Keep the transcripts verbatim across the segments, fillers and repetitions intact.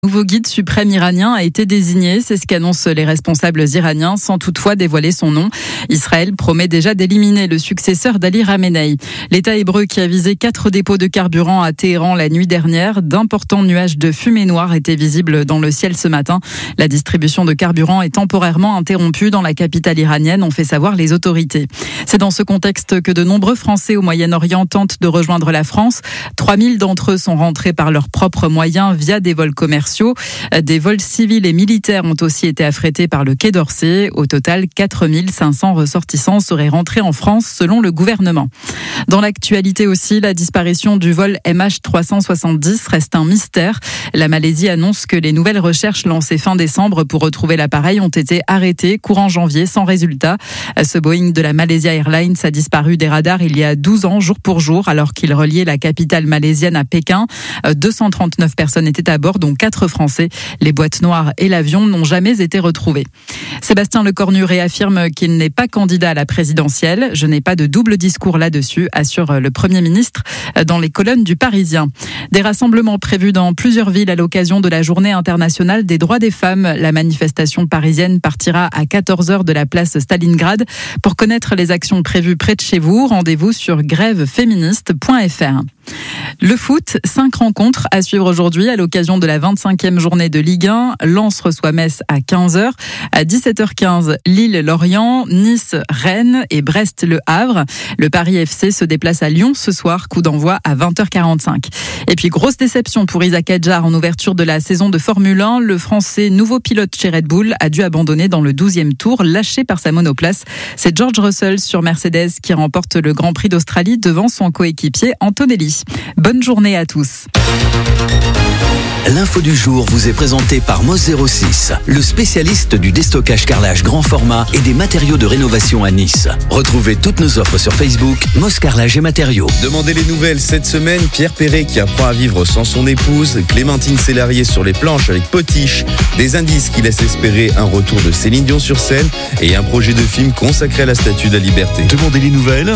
Nouveau guide suprême iranien a été désigné, c'est ce qu'annoncent les responsables iraniens, sans toutefois dévoiler son nom. Israël promet déjà d'éliminer le successeur d'Ali Khamenei. L'État hébreu qui a visé quatre dépôts de carburant à Téhéran la nuit dernière, d'importants nuages de fumée noire étaient visibles dans le ciel ce matin. La distribution de carburant est temporairement interrompue dans la capitale iranienne, ont fait savoir les autorités. C'est dans ce contexte que de nombreux Français au Moyen-Orient tentent de rejoindre la France. trois mille d'entre eux sont rentrés par leurs propres moyens via des vols commerciaux. Des vols civils et militaires ont aussi été affrétés par le Quai d'Orsay. Au total, quatre mille cinq cents ressortissants seraient rentrés en France selon le gouvernement. Dans l'actualité aussi, la disparition du vol M H trois cent soixante-dix reste un mystère. La Malaisie annonce que les nouvelles recherches lancées fin décembre pour retrouver l'appareil ont été arrêtées courant janvier sans résultat. Ce Boeing de la Malaysia Airlines a disparu des radars il y a douze ans, jour pour jour, alors qu'il reliait la capitale malaisienne à Pékin. deux cent trente-neuf personnes étaient à bord, dont quatre Français. Les boîtes noires et l'avion n'ont jamais été retrouvés. Sébastien Lecornu réaffirme qu'il n'est pas candidat à la présidentielle. Je n'ai pas de double discours là-dessus, assure le Premier ministre dans les colonnes du Parisien. Des rassemblements prévus dans plusieurs villes à l'occasion de la Journée internationale des droits des femmes. La manifestation parisienne partira à quatorze heures de la place Stalingrad. Pour connaître les actions prévues près de chez vous, rendez-vous sur grève féministe point f r. Le foot, cinq rencontres à suivre aujourd'hui à l'occasion de la vingt-cinquième journée de Ligue un. Lens reçoit Metz à quinze heures. À dix-sept heures quinze, Lille-Lorient, Nice-Rennes et Brest-Le Havre. Le Paris F C se déplace à Lyon ce soir, coup d'envoi à vingt heures quarante-cinq. Et puis grosse déception pour Isack Hadjar en ouverture de la saison de Formule un. Le Français, nouveau pilote chez Red Bull, a dû abandonner dans le douzième tour, lâché par sa monoplace. C'est George Russell sur Mercedes qui remporte le Grand Prix d'Australie devant son coéquipier Antonelli. Bonne journée à tous. L'info du jour vous est présentée par Moss zéro six, le spécialiste du déstockage carrelage grand format et des matériaux de rénovation à Nice. Retrouvez toutes nos offres sur Facebook, Moss Carrelage et Matériaux. Demandez les nouvelles cette semaine. Pierre Perret qui apprend à vivre sans son épouse, Clémentine Célarié sur les planches avec Potiche, des indices qui laissent espérer un retour de Céline Dion sur scène et un projet de film consacré à la Statue de la Liberté. Demandez les nouvelles.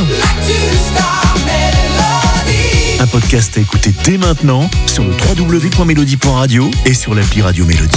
Un podcast à écouter dès maintenant sur le w w w point mélodie point radio et sur l'appli Radio Mélodie.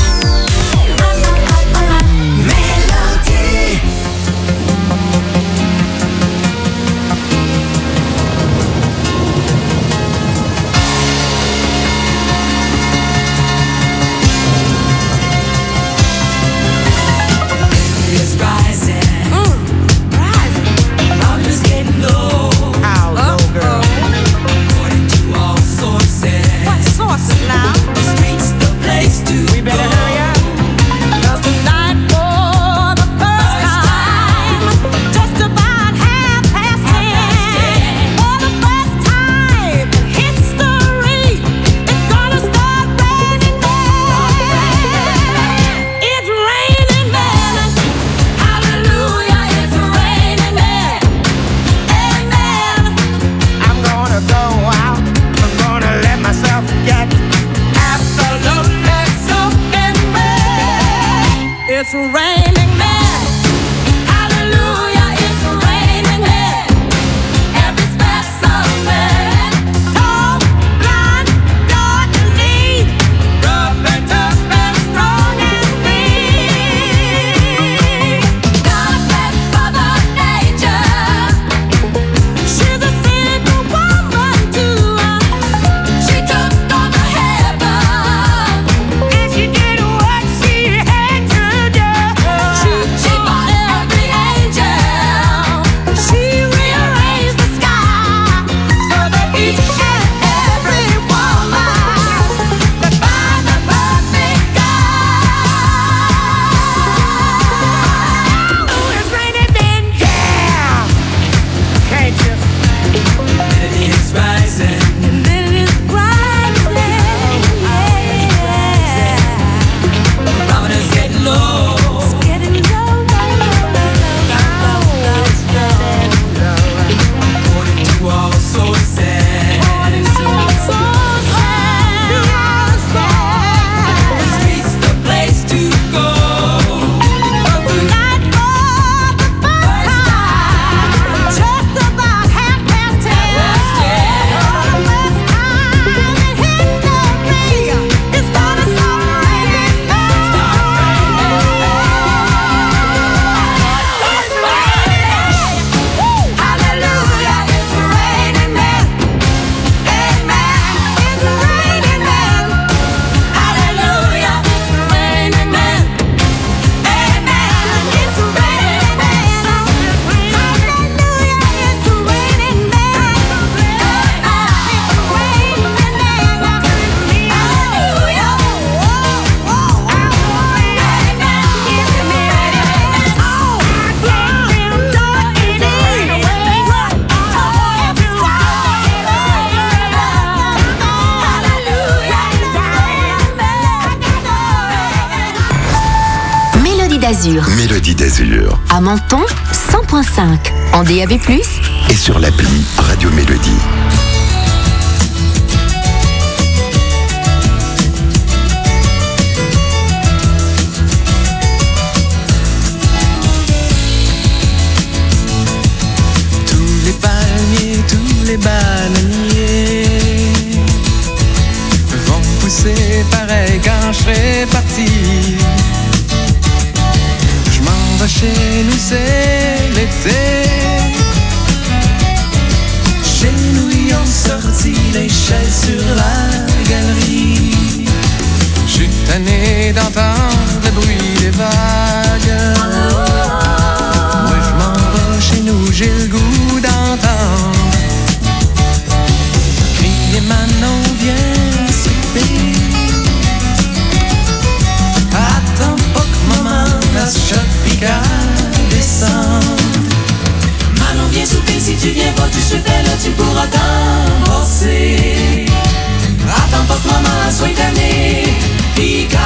It's raining men. Hallelujah, it's raining men. Every specimen, tall, blind, dark and neat, rough and tough and strong and mean. God bless Mother Nature. She's a simple woman too. She took on the heaven and she did what she had to do. d'Azur. Mélodie d'Azur. À Menton, cent point cinq. En D A B plus, Et sur l'appli Radio Mélodie. Tous les palmiers, tous les bananiers vont pousser pareil quand je serai parti. Je m'en vais chez nous, c'est l'été. Chez nous, ils ont sorti les chaises sur la galerie. Je suis tanné d'entendre le bruit des vagues. Moi, je m'en vais chez nous, j'ai le goût d'entendre crier Manon, viens souper. Attends pas que maman fasse choc pis qu'elle descende. Manon, viens souper, si tu viens pas tout de suite, là tu pourras t'en passer. Attends pas que maman soit tannée pis qu'elle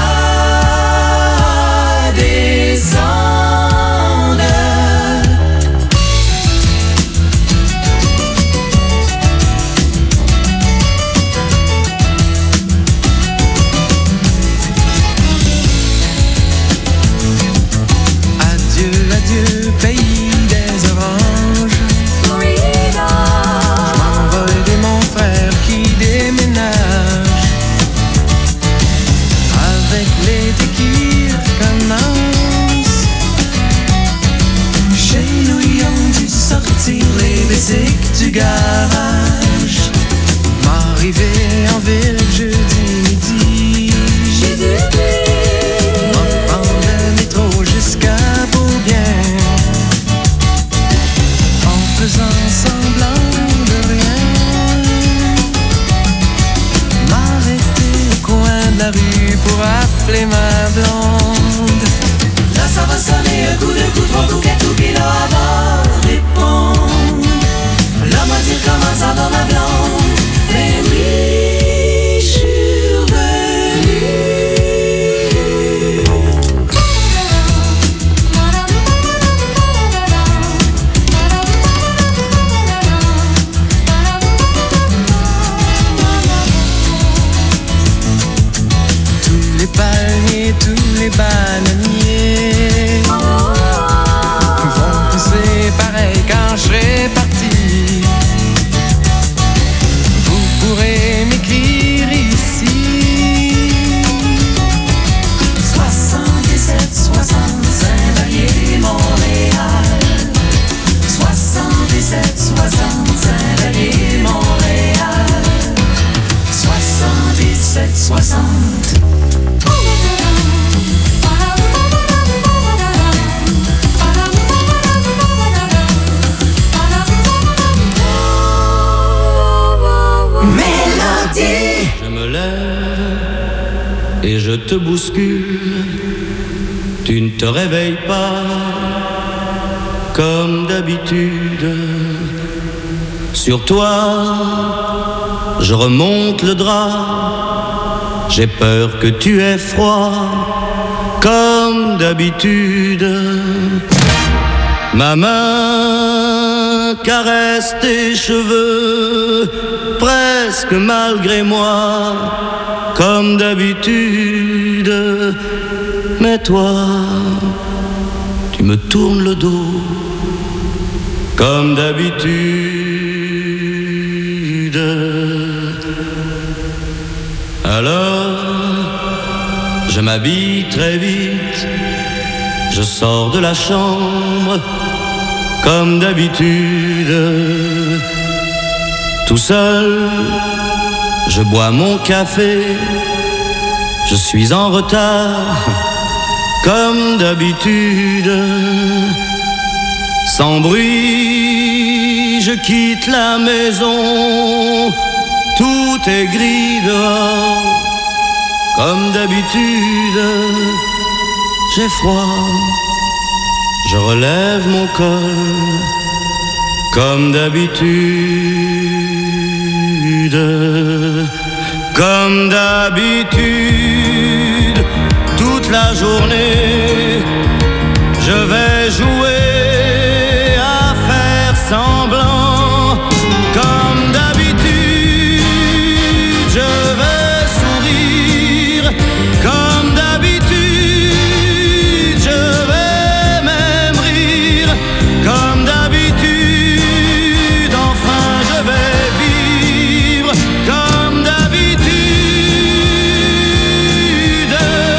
descende. Adieu, adieu, pays des oranges. Je m'en vais aider mon frère qui déménage. Avec l'été qui commence, chez nous ils ont dû sortir les bicycles du garage. M'arriver en ville jeudi midi. M'en prendre le métro jusqu'à Beaubien, en faisant semblant de rien. M'arrêter au coin de la rue pour appeler ma blonde. Là ça va sonner un coup, deux coups, trois coups, quatre coups, puis là elle va répondre. Là m'a dire comment ça va ma blonde. Mais oui, je suis revenue. Tous les palmiers, tous les bananiers vont pousser pareil quand je serai parti. Vous pourrez m'écrire ici soixante-dix-sept soixante-cinq Valier Montréal. soixante-dix-sept soixante-cinq Valier Montréal. soixante-dix-sept soixante. Mélodie. Je me lève et je te bouscule. Tu ne te réveilles pas comme d'habitude. Sur toi, je remonte le drap. J'ai peur que tu aies froid comme d'habitude. Ma main caresse tes cheveux, presque malgré moi, comme d'habitude. Mais toi, tu me tournes le dos, comme d'habitude. Alors, je m'habille très vite, je sors de la chambre, comme d'habitude. Tout seul, je bois mon café, je suis en retard, comme d'habitude. Sans bruit, je quitte la maison, tout est gris dehors, comme d'habitude. J'ai froid, je relève mon col, comme d'habitude. Comme d'habitude, toute la journée, semblant. Comme d'habitude, je vais sourire. Comme d'habitude, je vais même rire. Comme d'habitude, enfin je vais vivre. Comme d'habitude.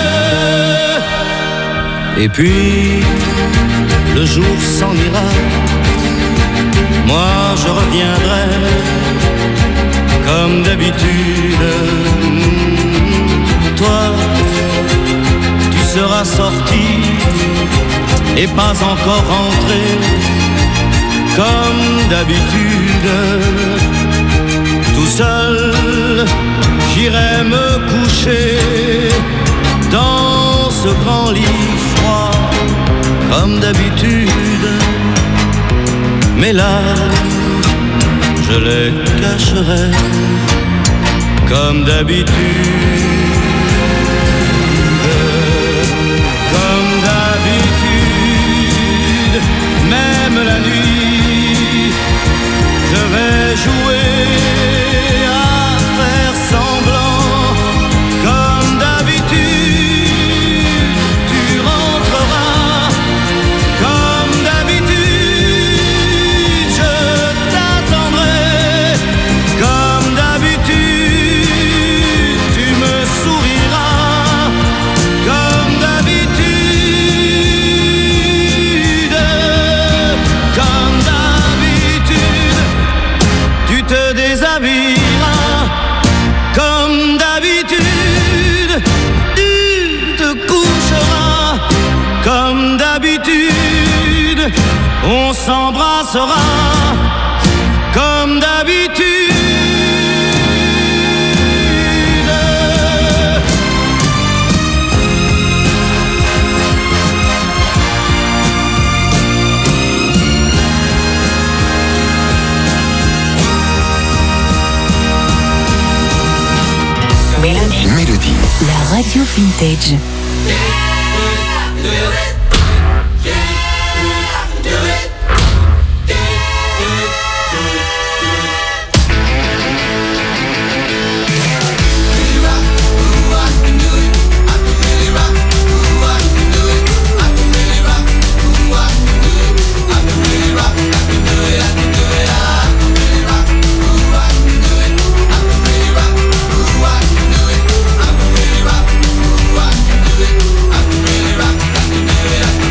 Et puis, le jour s'en ira. Moi je reviendrai comme d'habitude. Toi, tu seras sorti et pas encore rentré comme d'habitude. Tout seul, j'irai me coucher dans ce grand lit froid comme d'habitude. Mais là, je les cacherai comme d'habitude. Comme d'habitude, même la nuit, je vais jouer à faire semblant. Comme d'habitude, tu rentreras. Comme d'habitude, je t'attendrai. Comme d'habitude, tu me souriras. Comme d'habitude, comme d'habitude, tu te déshabilleras. Comme d'habitude, tu te coucheras. Comme d'habitude, on s'embrassera. Comme d'habitude. Mélodie. Mélodie. La radio vintage. I can really rock.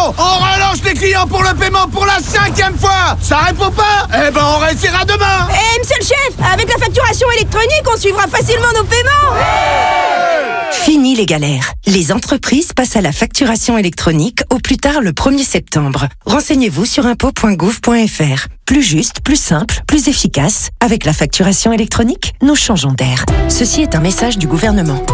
Allô? On relance les clients pour le paiement pour la cinquième fois. Ça répond pas? Eh ben on réessayera demain. Eh, monsieur le chef, avec la facturation électronique, on suivra facilement nos paiements. Fini les galères. Les entreprises passent à la facturation électronique au plus tard le premier septembre. Renseignez-vous sur impôts point gouv point fr. Plus juste, plus simple, plus efficace. Avec la facturation électronique, nous changeons d'air. Ceci est un message du gouvernement.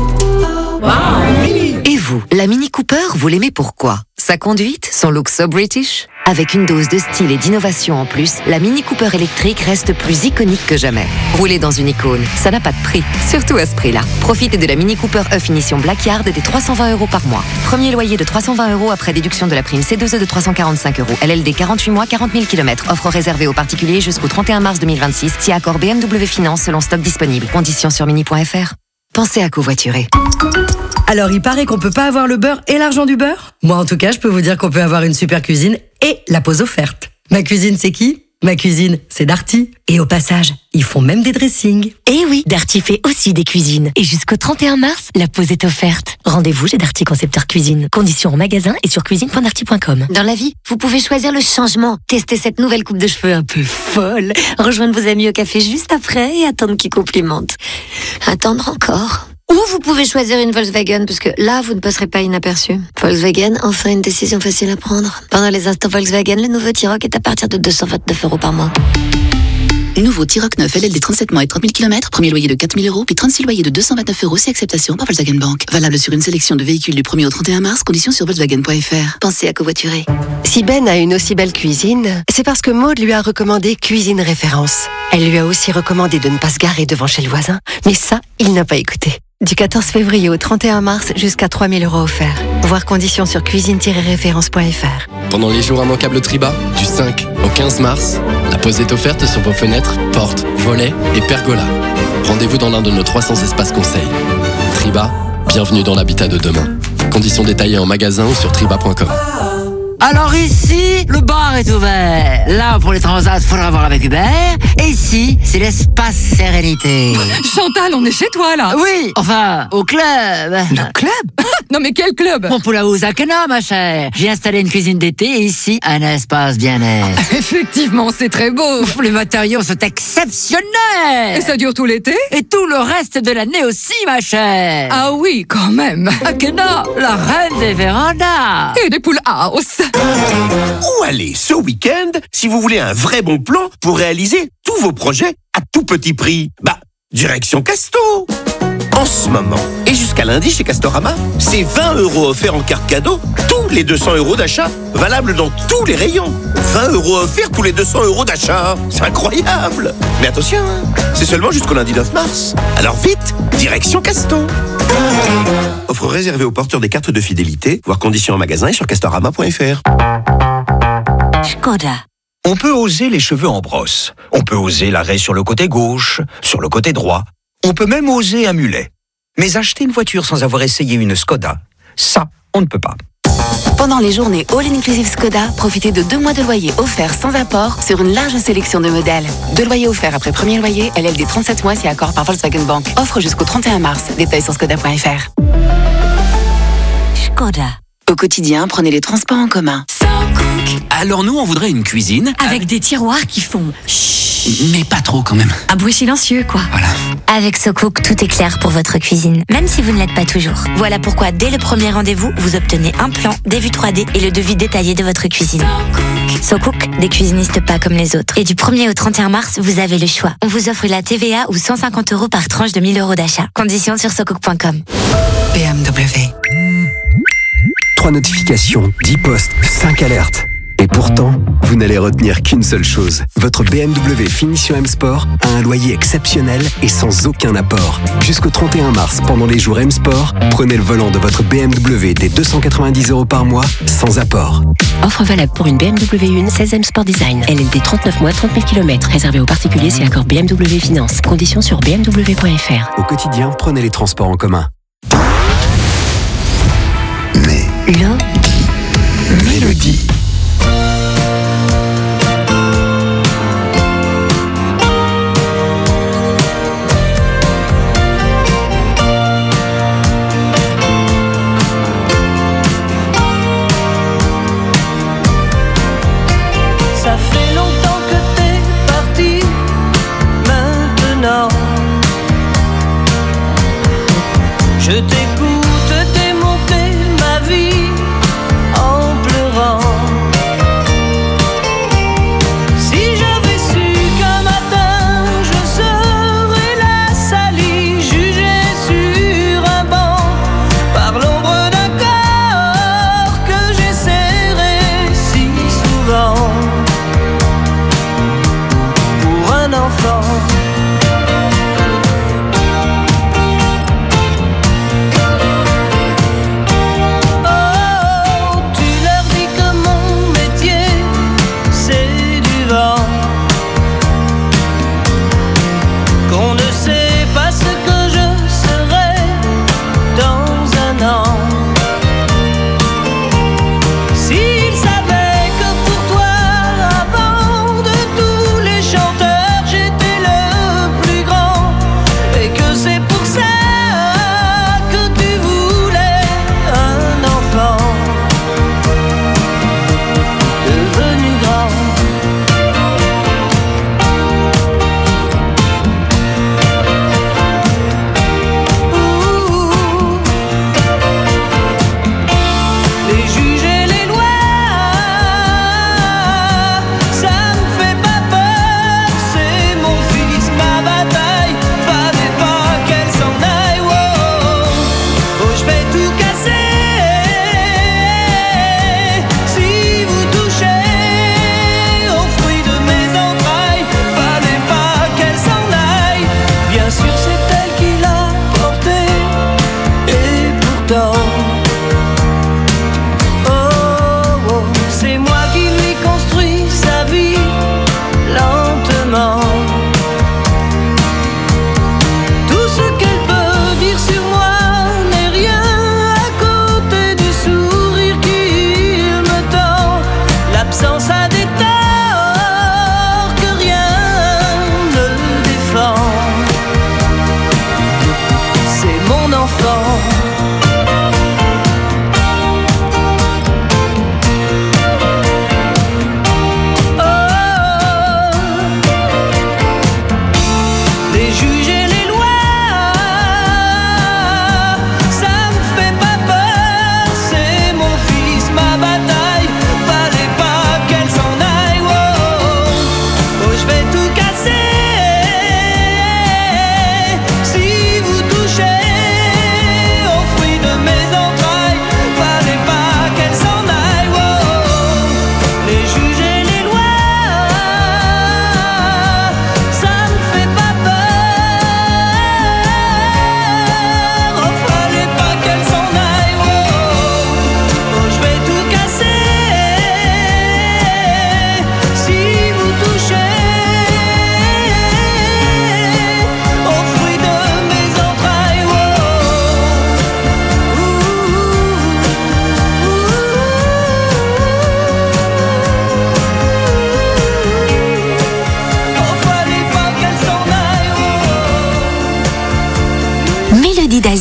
Et vous, la Mini Cooper, vous l'aimez pourquoi? Sa conduite, son look so British? Avec une dose de style et d'innovation en plus, la Mini Cooper électrique reste plus iconique que jamais. Rouler dans une icône, ça n'a pas de prix, surtout à ce prix-là. Profitez de la Mini Cooper E Finition Blackyard des trois cent vingt euros par mois. Premier loyer de trois cent vingt euros après déduction de la prime C deux E de trois cent quarante-cinq euros. L L D quarante-huit mois, quarante mille kilomètres. Offre réservée aux particuliers jusqu'au trente et un mars deux mille vingt-six. Si accord B M W Finance selon stock disponible. Conditions sur mini point fr. Pensez à covoiturer. Alors, il paraît qu'on peut pas avoir le beurre et l'argent du beurre? Moi, en tout cas, je peux vous dire qu'on peut avoir une super cuisine et la pause offerte. Ma cuisine, c'est qui? Ma cuisine, c'est Darty. Et au passage, ils font même des dressings. Eh oui, Darty fait aussi des cuisines. Et jusqu'au trente et un mars, la pause est offerte. Rendez-vous chez Darty Concepteur Cuisine. Conditions en magasin et sur cuisine point darty point com. Dans la vie, vous pouvez choisir le changement. Tester cette nouvelle coupe de cheveux un peu folle. Rejoindre vos amis au café juste après et attendre qu'ils complimentent. Attendre encore. Ou vous pouvez choisir une Volkswagen, parce que là, vous ne passerez pas inaperçu. Volkswagen, enfin une décision facile à prendre. Pendant les instants Volkswagen, le nouveau T-Roc est à partir de deux cent vingt-neuf euros par mois. Nouveau T-Roc neuf L L D trente-sept mois et trente mille kilomètres. Premier loyer de quatre mille euros, puis trente-six loyers de deux cent vingt-neuf euros si acceptation par Volkswagen Bank. Valable sur une sélection de véhicules du premier au trente et un mars. Conditions sur volkswagen point fr. Pensez à covoiturer. Si Ben a une aussi belle cuisine, c'est parce que Maud lui a recommandé Cuisine Référence. Elle lui a aussi recommandé de ne pas se garer devant chez le voisin. Mais ça, il n'a pas écouté. Du quatorze février au trente et un mars, jusqu'à trois mille euros offerts. Voir conditions sur cuisine tiret référence point fr. Pendant les jours immanquables Triba, du cinq au quinze mars, la pause est offerte sur vos fenêtres, portes, volets et pergolas. Rendez-vous dans l'un de nos trois cents espaces conseils. Triba, bienvenue dans l'habitat de demain. Conditions détaillées en magasin ou sur triba point com. Alors ici, le bar est ouvert. Là, pour les transats, faudra voir avec Hubert. Et ici, c'est l'espace sérénité. Chantal, on est chez toi, là. Oui, enfin, au club. Le club? Non mais quel club? Bon, pour la Housakena, ma chère. J'ai installé une cuisine d'été et ici, un espace bien-être. Effectivement, c'est très beau. Les matériaux sont exceptionnels. Et ça dure tout l'été? Et tout le reste de l'année aussi, ma chère. Ah oui, quand même. Akena, la reine des vérandas. Et des poules house. Où aller ce week-end si vous voulez un vrai bon plan pour réaliser tous vos projets à tout petit prix? Bah, direction Casto. En ce moment, et jusqu'à lundi chez Castorama, c'est vingt euros offerts en carte cadeau tous les deux cents euros d'achat, valable dans tous les rayons. vingt euros offerts tous les deux cents euros d'achat. C'est incroyable. Mais attention, hein, c'est seulement jusqu'au lundi neuf mars. Alors vite, direction Casto. Offre réservée aux porteurs des cartes de fidélité, voir conditions en magasin et sur castorama point fr. Skoda. On peut oser les cheveux en brosse. On peut oser l'arrêt sur le côté gauche, sur le côté droit. On peut même oser un mulet. Mais acheter une voiture sans avoir essayé une Skoda, ça, on ne peut pas. Pendant les journées All-Inclusive Skoda, profitez de deux mois de loyer offerts sans apport sur une large sélection de modèles. Deux loyers offerts après premier loyer, L L D trente-sept mois si accord par Volkswagen Bank. Offre jusqu'au trente et un mars. Détails sur skoda point fr. Skoda. Au quotidien, prenez les transports en commun. Alors nous, on voudrait une cuisine Avec des tiroirs qui font chut. mais pas trop quand même. Un bruit silencieux, quoi. Voilà. Avec SoCook, tout est clair pour votre cuisine, même si vous ne l'êtes pas toujours. Voilà pourquoi, dès le premier rendez-vous, vous obtenez un plan, des vues trois D et le devis détaillé de votre cuisine. SoCook, des cuisinistes pas comme les autres. Et du premier au trente et un mars, vous avez le choix. On vous offre la T V A ou cent cinquante euros par tranche de mille euros d'achat. Conditions sur socook point com. B M W. Trois notifications, dix posts, cinq alertes. Et pourtant, vous n'allez retenir qu'une seule chose. Votre B M W Finition M Sport a un loyer exceptionnel et sans aucun apport. Jusqu'au trente et un mars, pendant les jours M Sport, prenez le volant de votre B M W dès deux cent quatre-vingt-dix euros par mois, sans apport. Offre valable pour une B M W un seize M Sport Design. L L D trente-neuf mois, trente mille kilomètres. Réservé aux particuliers si accord B M W Finance. Conditions sur b m w point fr. Au quotidien, prenez les transports en commun. Mais Le Mélodie.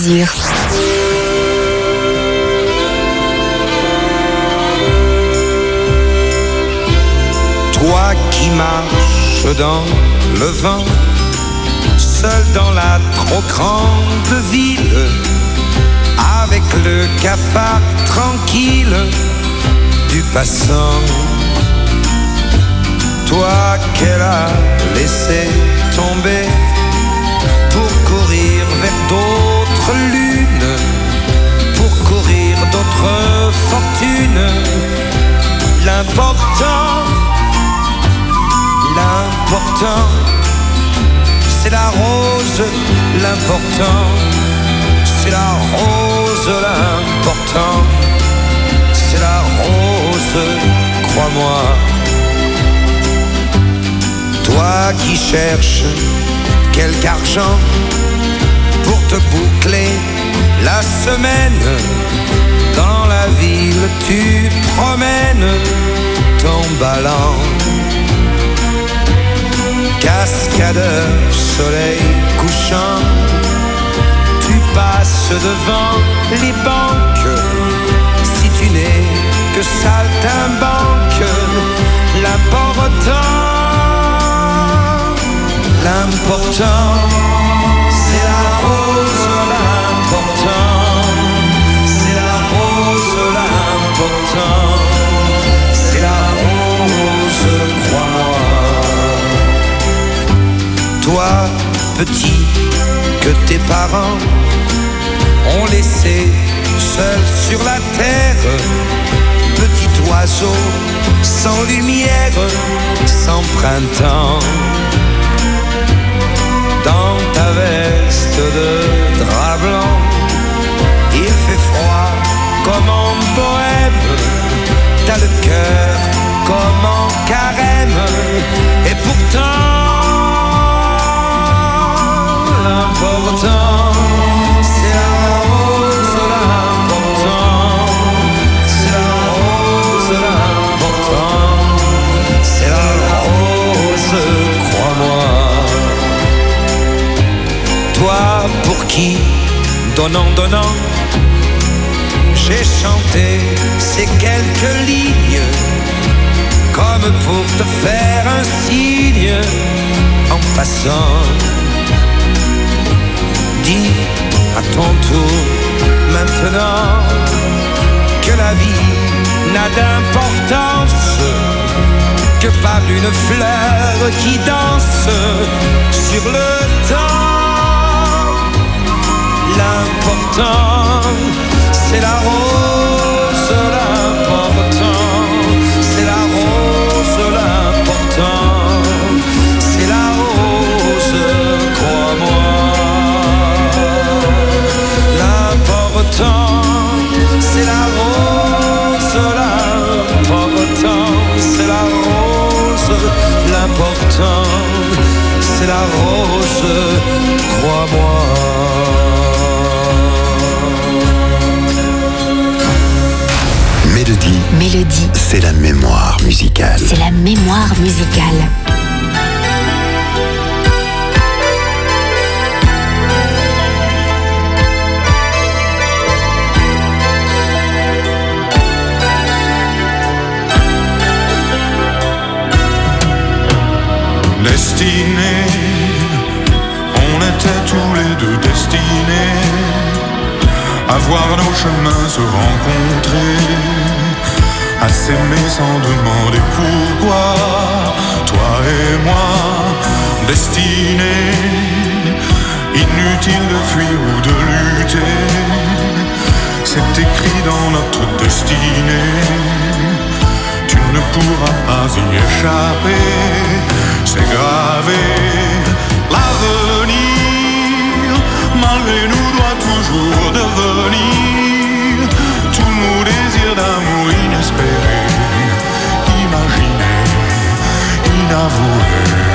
d'Azur. Toi qui marches dans le vent, seul dans la trop grande ville, avec le cafard tranquille du passant. Toi qu'elle a laissé tomber pour courir vers d'autres lunes, pour courir d'autres fortunes. L'important, l'important, c'est la rose. L'important, c'est la rose. L'important, c'est la rose, crois-moi. Toi qui cherches quelque argent pour te boucler la semaine, dans la ville tu promènes ton ballon. Cascadeur, soleil couchant, tu passes devant les banques. Si tu n'es que saltimbanque, l'important, l'important, c'est la rose. L'important, c'est la rose. L'important, c'est la rose, crois-moi. Toi, petit, que tes parents ont laissé seul sur la terre, petit oiseau sans lumière, sans printemps. Dans ta veste de drap blanc, il fait froid comme en bohème, t'as le cœur comme en carême, et pourtant l'important, c'est la rose. L'important, c'est la rose. L'important, c'est la rose, crois-moi. Toi pour qui, donnant, donnant, j'ai chanté ces quelques lignes, comme pour te faire un signe en passant. Dis à ton tour maintenant que la vie n'a d'importance que par une fleur qui danse sur le temps. L'important, c'est la rose. L'important, c'est la rose. L'important, c'est la rose, crois-moi. L'important, c'est la rose. L'important, c'est la rose. L'important, c'est la rose, crois-moi. Mélodie. Mélodie. C'est la mémoire musicale. C'est la mémoire musicale. Destinés, on était tous les deux destinés à voir nos chemins se rencontrer, à s'aimer sans demander pourquoi. Toi et moi, destinés, inutile de fuir ou de lutter, c'est écrit dans notre destinée. Tu ne pourras pas y échapper, c'est gravé. L'avenir, malgré nous, doit toujours devenir tout nos désirs d'amour inespérés, imaginés, inavoués.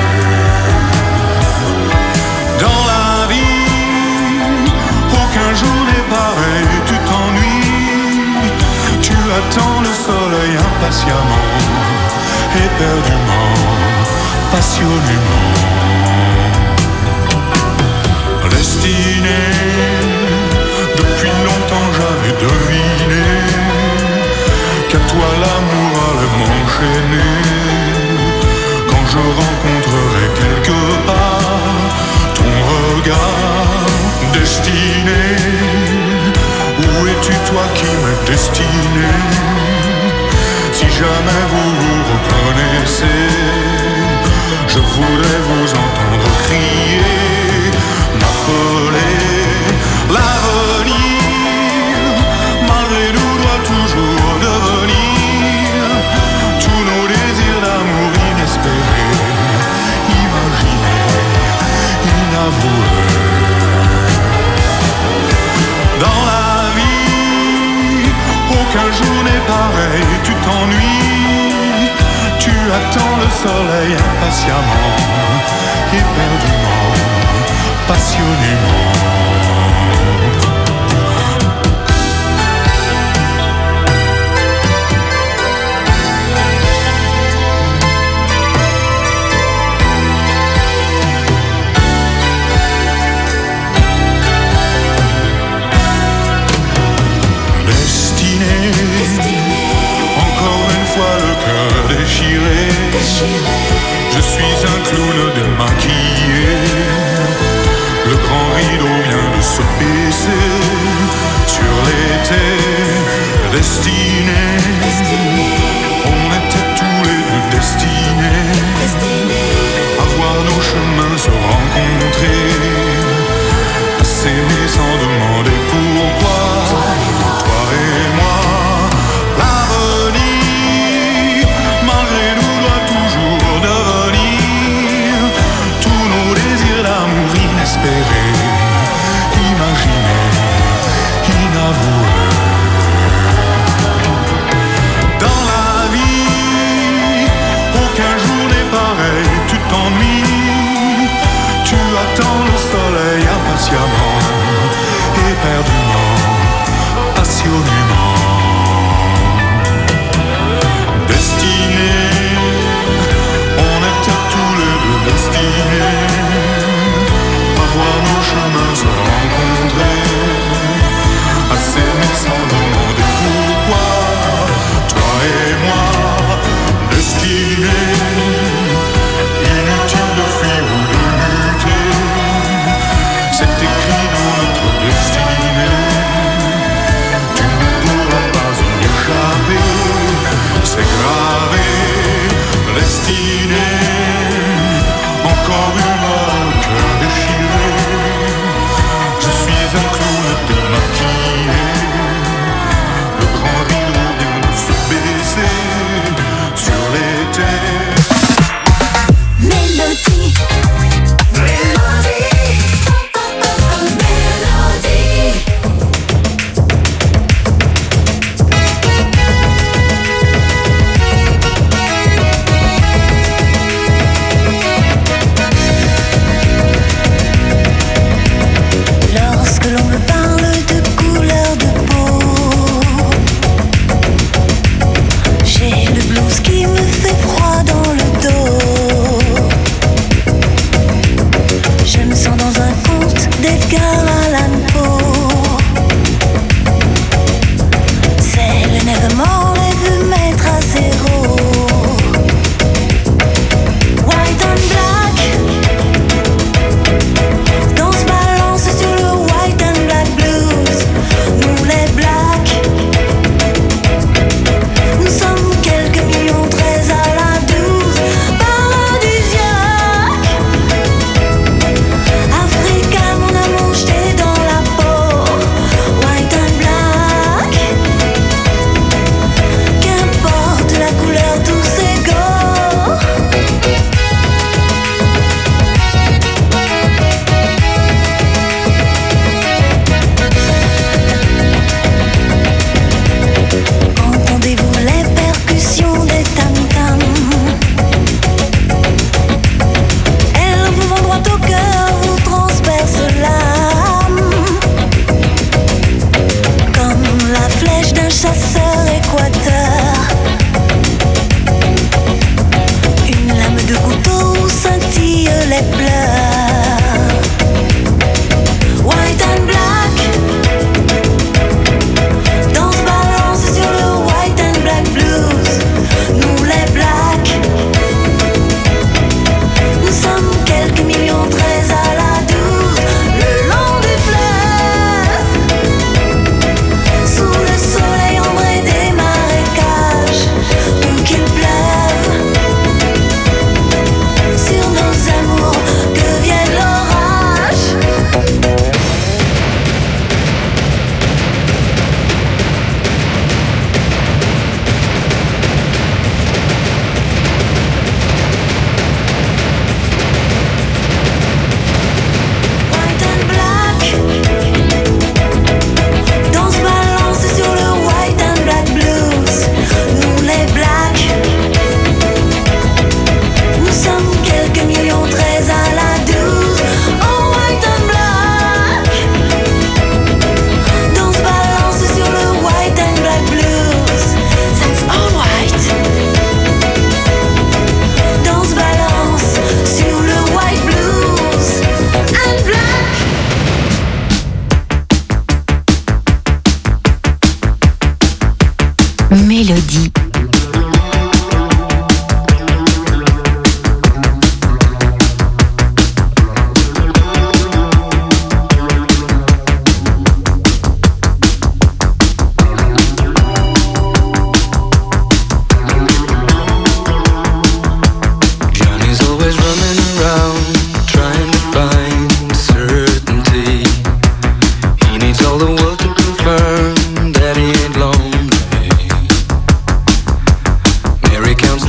Dans la vie, aucun jour n'est pareil, tu t'ennuies, tu attends le soleil impatiemment, éperdument, passionnément. Destinée, jamais deviné qu'à toi l'amour allait m'enchaîner. Quand je rencontrerai quelque part ton regard destiné, où es-tu toi qui m'es destiné? Si jamais vous vous reconnaissez, je voudrais vous entendre crier, m'appeler. L'avenir, malgré nous, doit toujours devenir tous nos désirs d'amour inespérés, imaginés, inavoués. Dans la vie, aucun jour n'est pareil, tu t'ennuies, tu attends le soleil impatiemment, éperdument, passionnément. Encore une fois le cœur déchiré, je suis un clown démaquillé. Le grand rideau vient de se baisser sur l'été destiné. On était tous les deux destinés à voir nos chemins se rencontrer, à s'aimer sans demander pourquoi. Toi et moi, l'avenir, malgré nous, doit toujours devenir tous nos désirs d'amour inespérés, imaginés, inavoués. Dans la vie, aucun jour n'est pareil, tu t'ennuies, tu attends le soleil impatiemment, éperdument, passionnément. Destinés, on était tous les deux destinés à voir nos chemins se rencontrer, à s'aimer sans demander pourquoi. Toi et moi, destinés, inutile de fuir ou de lutter, c'est écrit dans notre destinée. Tu ne pourras pas y échapper, c'est gravé, destiné. Encore une fois le cœur déchiré, je suis un clown démaquillé. Le grand rideau vient de se baisser sur l'été. Mélodie, Mélodie, oh, oh, oh, Mélodie.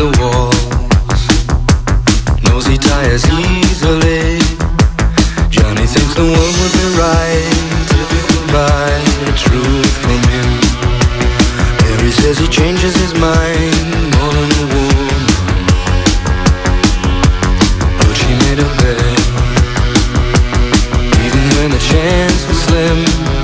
the walls. Knows he tires easily. Johnny thinks the world would be right if he could buy the truth from him. Mary says he changes his mind more than a woman, but she made a bet, even when the chance was slim.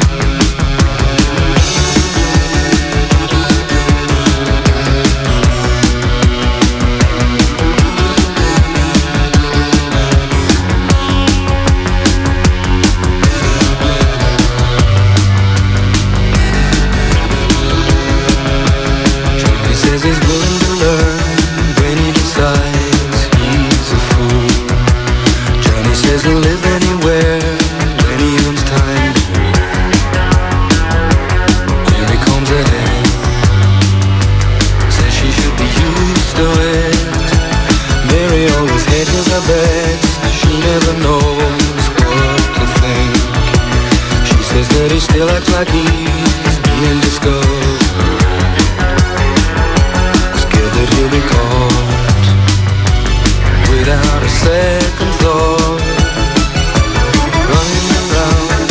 He's willing to learn when he decides he's a fool. Johnny says he'll live anywhere when he owns time. Here he comes ahead, says she should be used to it. Mary always hedges her bets, she never knows what to think. She says that he still acts like he's being discovered, that he'll be caught without a second thought, running around.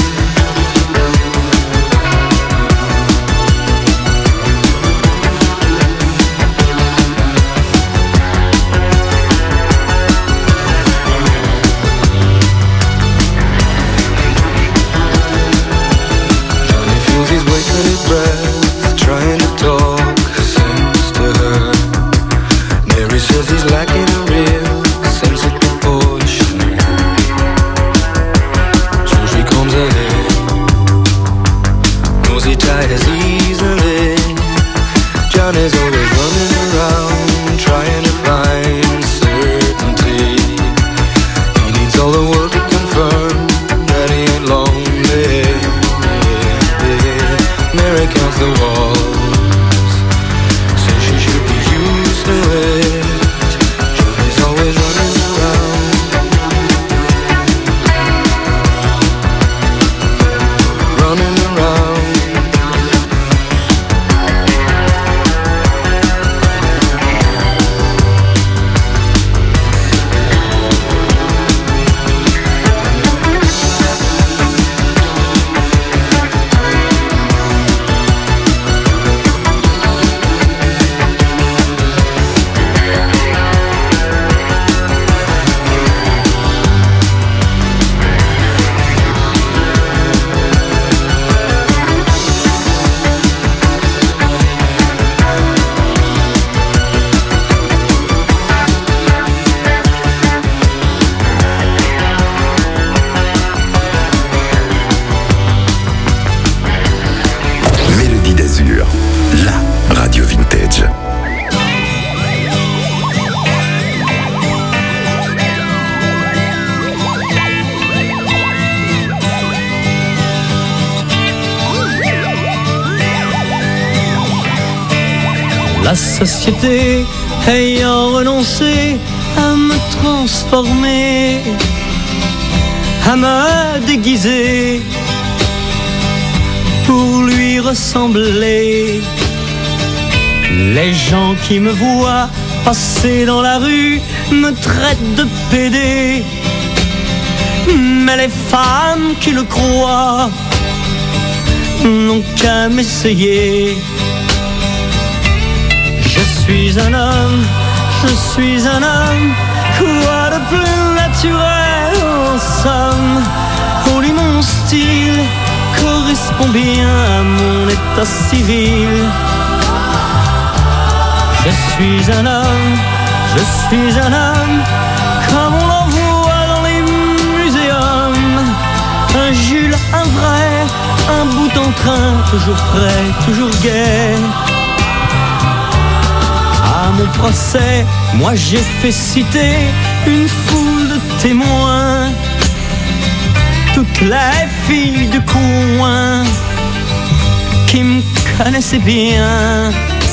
Johnny feels he's wasted his breath trying to talk sense to her. Mary says he's lacking a real sense of proportion, so she comes ahead. Knows he tires easily. Johnny's always running around trying to find certainty. He needs all the world to confirm that he ain't lonely. Mary counts the walls, says she should be used to it. Johnny's always running around, running around. Mélodie d'Azur, la radio vintage. La société ayant renoncé à me transformer, à me déguiser pour lui ressembler. Les gens qui me voient passer dans la rue me traitent de pédé, mais les femmes qui le croient n'ont qu'à m'essayer. Je suis un homme, je suis un homme, quoi de plus naturel en somme. Oh lui mon style correspond bien à mon état civil. Je suis un homme, je suis un homme, comme on l'en voit dans les muséums. Un Jules, un vrai, un bout en train, toujours prêt, toujours gai. À mon procès, moi j'ai fait citer une foule de témoins, toutes les filles du coin qui me connaissaient bien.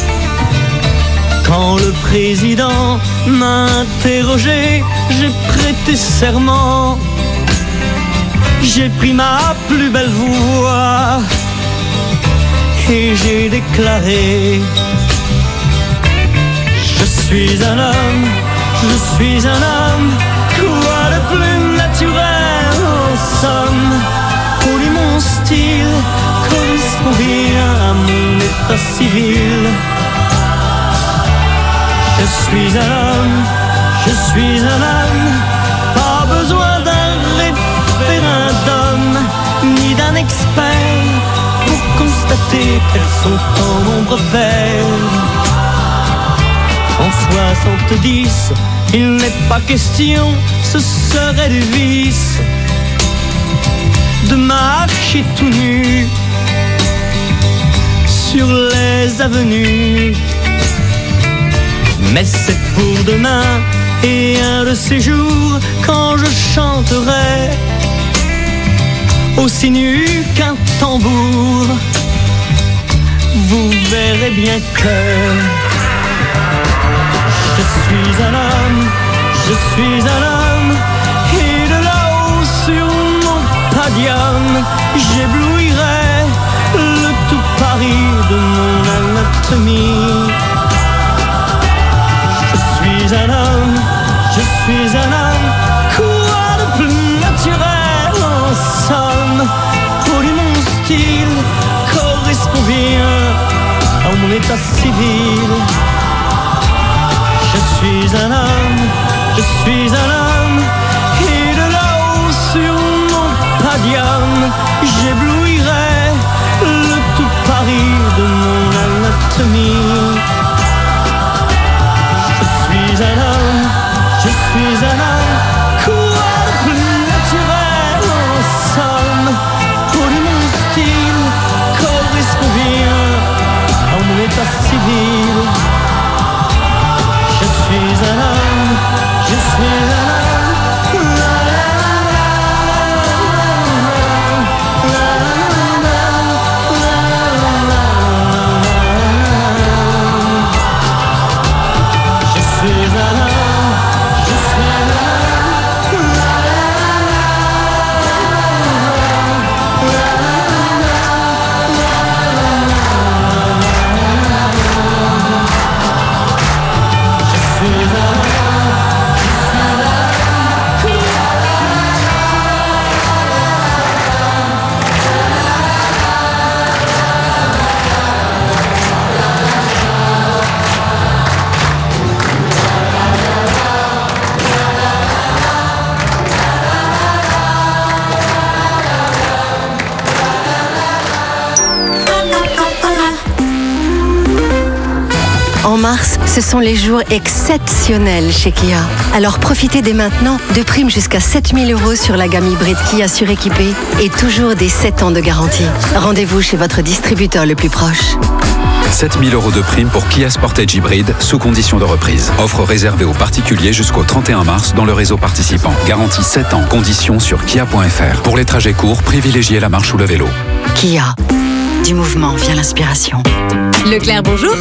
Quand le président m'a interrogé, j'ai prêté serment, j'ai pris ma plus belle voix et j'ai déclaré: je Je suis un homme, je suis un homme, quoi de plus naturel en somme. Poli mon style correspond bien à mon état civil. Je suis un homme, je suis un homme, pas besoin d'un référendum, ni d'un expert pour constater qu'elles sont en nombre pair. En soixante-dix, il n'est pas question, ce serait du vice, de marcher tout nu sur les avenues. Mais c'est pour demain et un de ces jours quand je chanterai aussi nu qu'un tambour. Vous verrez bien que je suis un homme, je suis un homme, et de là-haut sur mon padium, j'éblouirai le tout Paris de mon anatomie. Je suis un homme, je suis un homme, quoi de plus naturel en somme. Poli mon style correspond bien à mon état civil. Je suis un homme, je suis un homme, et de là-haut sur mon padium, j'éblouirai le tout Paris de mon anatomie. Je suis un homme, je suis un homme, quoi de plus naturel en somme. Poli mon style correspond bien à mon état civil. Je suis un homme, je suis un homme. En mars, ce sont les jours exceptionnels chez Kia. Alors profitez dès maintenant de primes jusqu'à sept mille euros sur la gamme hybride Kia suréquipée et toujours des sept ans de garantie. Rendez-vous chez votre distributeur le plus proche. sept mille euros de prime pour Kia Sportage hybride sous condition de reprise. Offre réservée aux particuliers jusqu'au trente et un mars dans le réseau participant. Garantie sept ans. Conditions sur kia point f r. Pour les trajets courts, privilégiez la marche ou le vélo. Kia. Du mouvement vient l'inspiration. Leclerc, bonjour.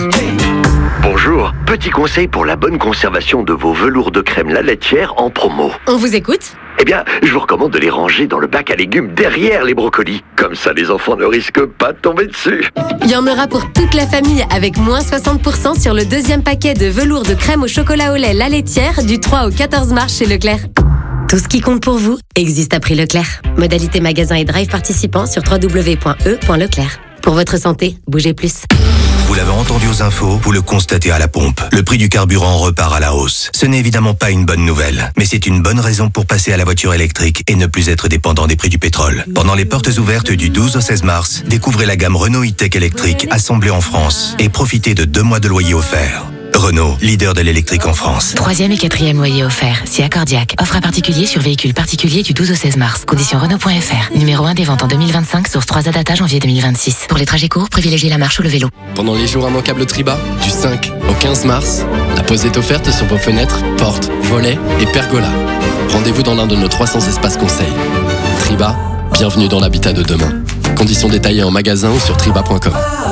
Bonjour. Petit conseil pour la bonne conservation de vos velours de crème la laitière en promo. On vous écoute. Eh bien, je vous recommande de les ranger dans le bac à légumes derrière les brocolis. Comme ça, les enfants ne risquent pas de tomber dessus. Il y en aura pour toute la famille avec moins soixante pour cent sur le deuxième paquet de velours de crème au chocolat au lait la laitière du trois au quatorze mars chez Leclerc. Tout ce qui compte pour vous existe à prix Leclerc. Modalité magasin et drive participants sur w w w point e point leclerc. Pour votre santé, bougez plus. Vous l'avez entendu aux infos, vous le constatez à la pompe. Le prix du carburant repart à la hausse. Ce n'est évidemment pas une bonne nouvelle, mais c'est une bonne raison pour passer à la voiture électrique et ne plus être dépendant des prix du pétrole. Pendant les portes ouvertes du douze au seize mars, découvrez la gamme Renault e-Tech électrique assemblée en France et profitez de deux mois de loyer offert. Renault, leader de l'électrique en France. Troisième et quatrième loyer offert. Si accordiaque. Offre à particulier sur véhicule particulier du douze au seize mars. Condition Renault point f r. Numéro un des ventes en deux mille vingt-cinq, source trois A data janvier deux mille vingt-six. Pour les trajets courts, privilégiez la marche ou le vélo. Pendant les jours immanquables Triba, du cinq au quinze mars, la pause est offerte sur vos fenêtres, portes, volets et pergolas. Rendez-vous dans l'un de nos trois cents espaces conseils. Triba, bienvenue dans l'habitat de demain. Conditions détaillées en magasin ou sur triba point com.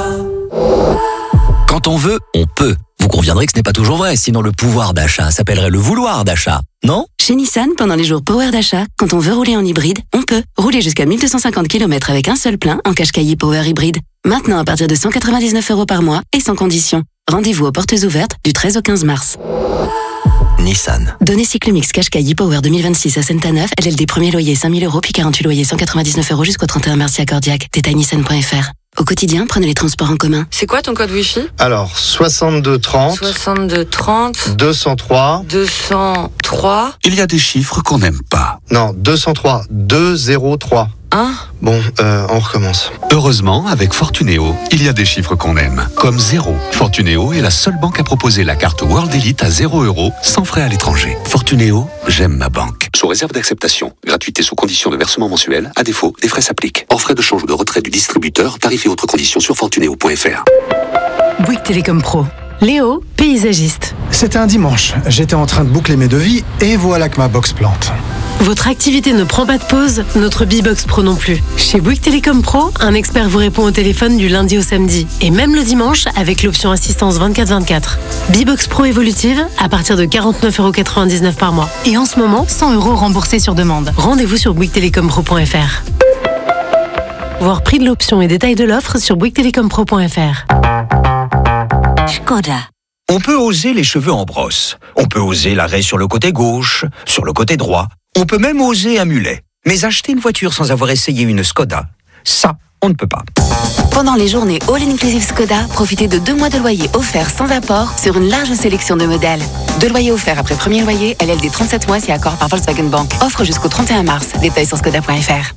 Quand on veut, on peut. Vous conviendrez que ce n'est pas toujours vrai, sinon le pouvoir d'achat s'appellerait le vouloir d'achat, non ? Chez Nissan, pendant les jours Power d'achat, quand on veut rouler en hybride, on peut. Rouler jusqu'à mille deux cent cinquante kilomètres avec un seul plein en Qashqai Power hybride. Maintenant à partir de cent quatre-vingt-dix-neuf euros par mois et sans condition. Rendez-vous aux portes ouvertes du treize au quinze mars. Nissan. Données Cyclomix Qashqai e-Power deux mille vingt-six à Saint-Neuf, L L D premier loyer cinq mille euros, puis quarante-huit loyers cent quatre-vingt-dix-neuf euros jusqu'au trente et un mars accordiaque. Détail nissan point f r. Au quotidien, prenez les transports en commun. C'est quoi ton code Wi-Fi? Alors, soixante-deux trente. soixante-deux trente. deux cent trois. deux cent trois. Il y a des chiffres qu'on n'aime pas. Non, deux cent trois. deux zéro trois. Hein? Bon, euh, on recommence. Heureusement, avec Fortunéo, il y a des chiffres qu'on aime, comme zéro. Fortunéo est la seule banque à proposer la carte World Elite à zéro euros, sans frais à l'étranger. Fortunéo, j'aime ma banque. Sous réserve d'acceptation. Gratuité sous condition de versement mensuel. À défaut, des frais s'appliquent. Hors frais de change ou de retrait du distributeur, tarifs et autres conditions sur fortunéo point f r. Bouygues Télécom Pro. Léo, paysagiste. C'était un dimanche. J'étais en train de boucler mes devis et voilà que ma box plante. Votre activité ne prend pas de pause, notre B-Box Pro non plus. Chez Bouygues Télécom Pro, un expert vous répond au téléphone du lundi au samedi. Et même le dimanche, avec l'option assistance vingt-quatre vingt-quatre. B-Box Pro évolutive, à partir de quarante-neuf euros quatre-vingt-dix-neuf par mois. Et en ce moment, cent euros remboursés sur demande. Rendez-vous sur bouygues télécom pro point f r. Voir prix de l'option et détails de l'offre sur bouygues télécom pro point f r. Skoda. On peut oser les cheveux en brosse. On peut oser l'arrêt sur le côté gauche, sur le côté droit. On peut même oser un mulet. Mais acheter une voiture sans avoir essayé une Skoda, ça, on ne peut pas. Pendant les journées All Inclusive Skoda, profitez de deux mois de loyer offerts sans apport sur une large sélection de modèles. Deux loyers offerts après premier loyer, L L D trente-sept mois si accord par Volkswagen Bank. Offre jusqu'au trente et un mars. Détails sur skoda point f r.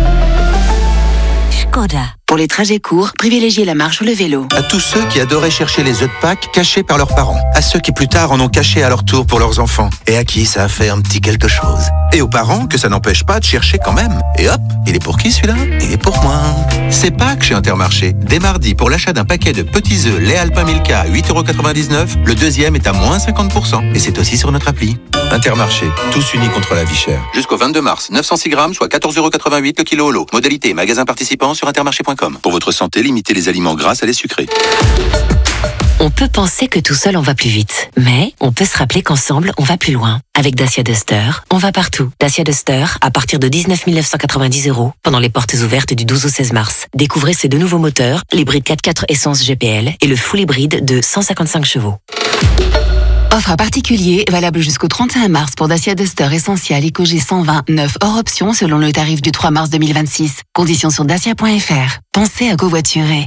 Skoda. Pour les trajets courts, privilégiez la marche ou le vélo. À tous ceux qui adoraient chercher les œufs de Pâques cachés par leurs parents. À ceux qui plus tard en ont caché à leur tour pour leurs enfants. Et à qui ça a fait un petit quelque chose. Et aux parents que ça n'empêche pas de chercher quand même. Et hop, il est pour qui celui-là? Il est pour moi. C'est Pâques chez Intermarché. Dès mardi, pour l'achat d'un paquet de petits œufs lait Alpin Milka à huit euros quatre-vingt-dix-neuf, le deuxième est à moins cinquante pour cent. Et c'est aussi sur notre appli. Intermarché, tous unis contre la vie chère. Jusqu'au vingt-deux mars, neuf cent six grammes, soit quatorze euros quatre-vingt-huit le kilo au lot. Modalité, magasin participant sur intermarché point com. Pour votre santé, limitez les aliments gras à les sucrés. On peut penser que tout seul on va plus vite, mais on peut se rappeler qu'ensemble on va plus loin. Avec Dacia Duster, on va partout. Dacia Duster, à partir de dix-neuf mille neuf cent quatre-vingt-dix euros, pendant les portes ouvertes du douze au seize mars. Découvrez ces deux nouveaux moteurs, l'hybride quatre quatre essence G P L et le full hybride de cent cinquante-cinq chevaux. Offre à particulier, valable jusqu'au trente et un mars pour Dacia Duster Essential EcoG cent vingt, neuf hors option selon le tarif du trois mars deux mille vingt-six. Conditions sur dacia point f r. Pensez à covoiturer.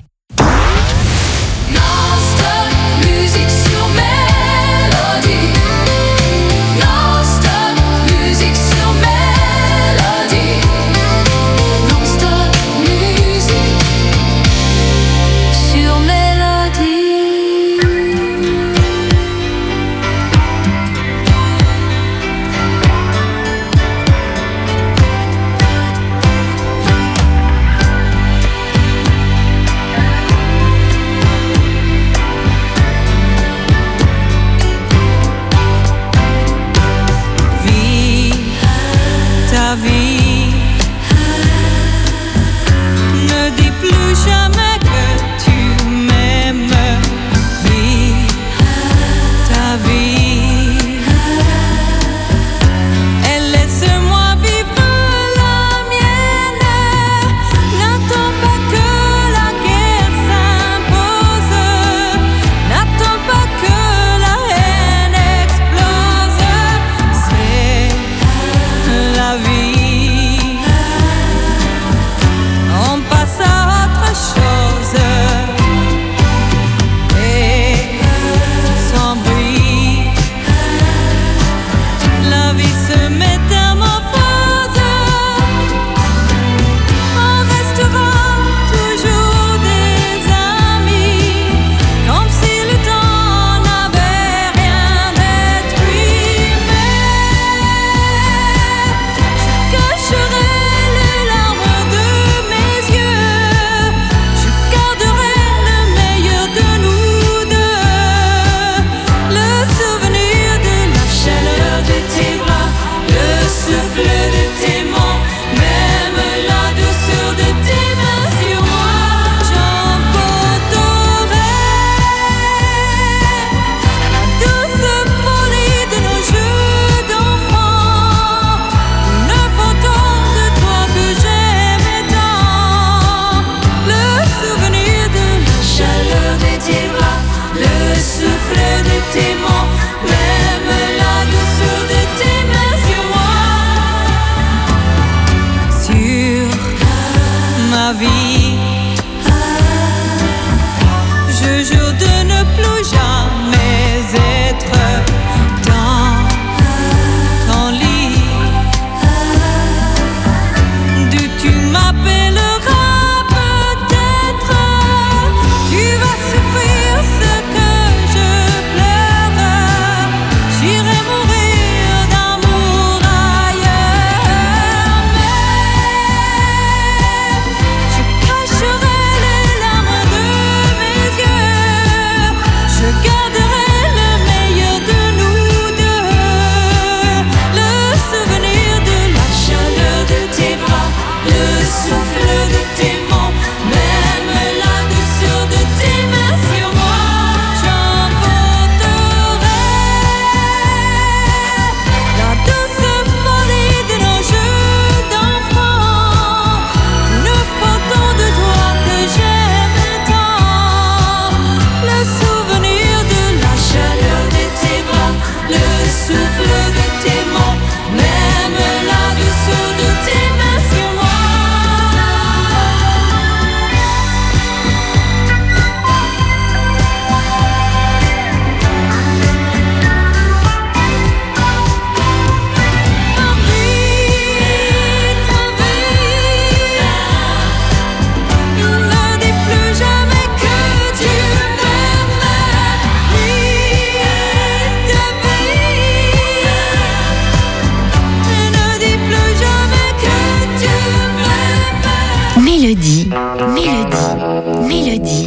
Mélodie, Mélodie, Mélodie.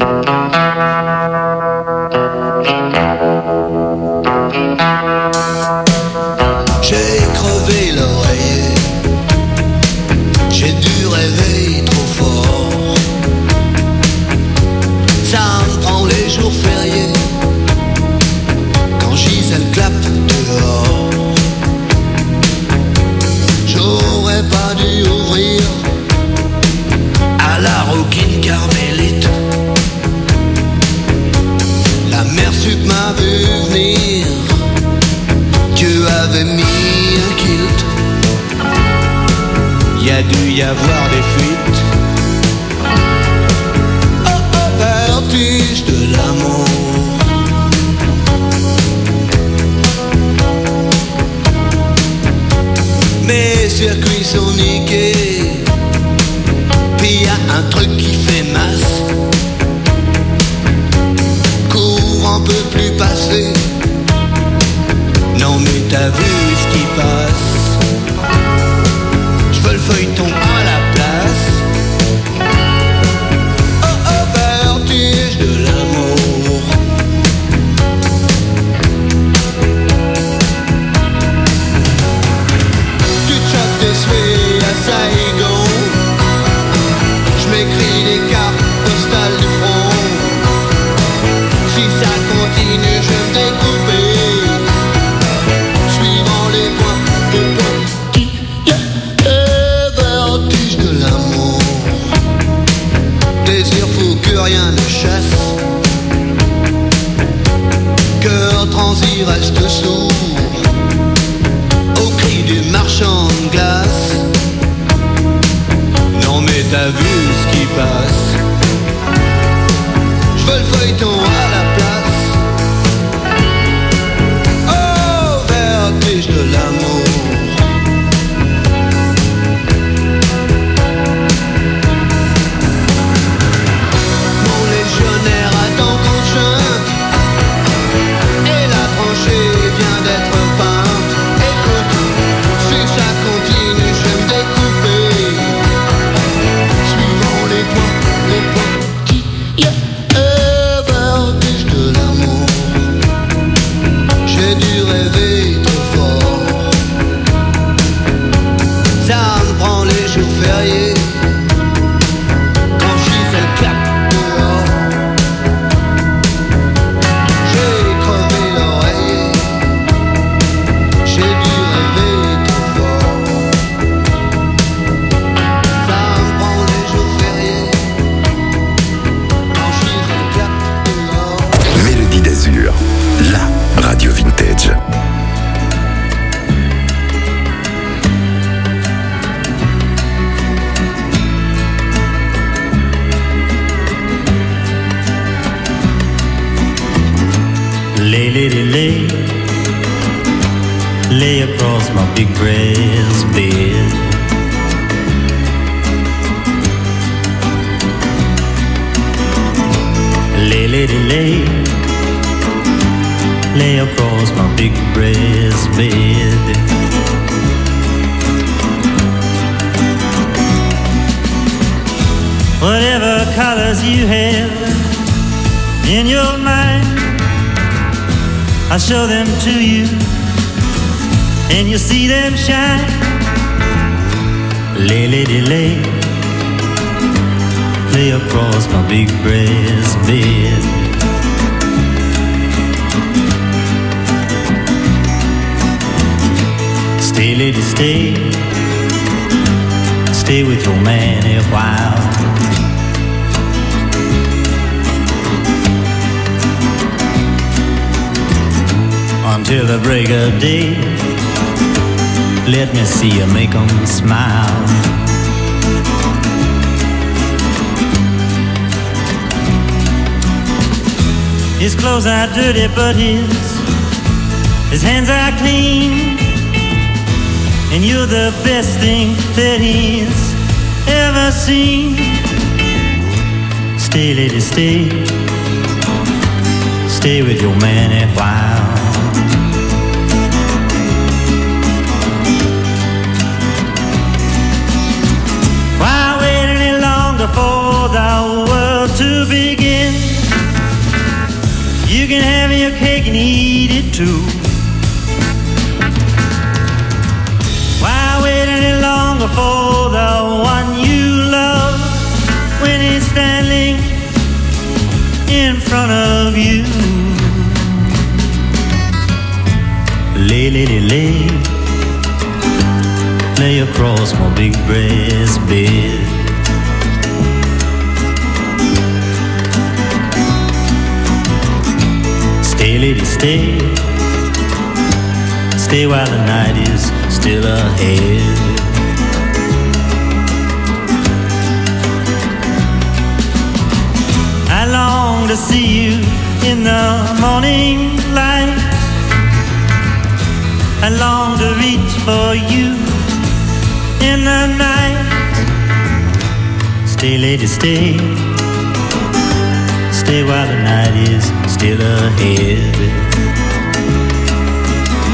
J'ai crevé l'oreiller, j'ai dû rêver trop fort. Ça me prend les jours fériés, quand Gisèle clappe dehors. J'aurais pas dû ouvrir à la roquine carmélite. La mère sup m'a vu venir, Dieu avait mis un kilt. Y a dû y avoir des fuites. Oh oh, vertige de l'amour. Mes circuits sont niqués, puis y a un truc qui fait masse. Courant peut plus passer. Non mais t'as vu ce qui passe. Je veux le feuilleton à la place. Oh oh, vertige de l'amour. Tu te chopes des souhaits à Saigon. Je m'écris des cartes postales du front. Si ça continue, je vais me découper. Suivant les points de points. Le vertige de l'amour. Désir fou que rien ne chasse. Cœur transi reste sourd au cri du marchand de glace. Non mais t'as vu ce qui passe. Je veux le feuilleton à la place. Oh, vertige de l'amour. Mon légionnaire attend qu'on chante et la tranchée vient d'être peinte. Écoute, si ça continue, je vais me découper. Suivant les points, les points qui y a. Et vertige de l'amour. J'ai dû rêver trop fort. Ça me prend les jours fériés, quand Gisèle clappe dehors. J'ai crevé l'oreiller, j'ai dû rêver trop fort. Ça me prend les jours fériés, quand Gisèle clappe dehors. Mélodie d'Azur, la radio vintage. Lay, lay, lay, lay, lay across my big brass bed. Lay, lay, lay, lay, lay across my big brass bed. Whatever colors you have in your mind, I'll show them to you, and you'll see them shine. Lay, lady, lay, lay across my big brass bed. Stay, lady, stay, stay with your man a while. Until the break of day, let me see you make 'em smile. His clothes are dirty, but his his hands are clean, and you're the best thing that he's ever seen. Stay, lady, stay, stay with your man a while. can have your cake and eat it too. Why wait any longer for the one you love when he's standing in front of you? Lay, lay, lay, lay, lay across my big brass bed. Stay, lady, stay, stay while the night is still ahead. I long to see you in the morning light. I long to reach for you in the night. Stay, lady, stay, stay while the night is still ahead.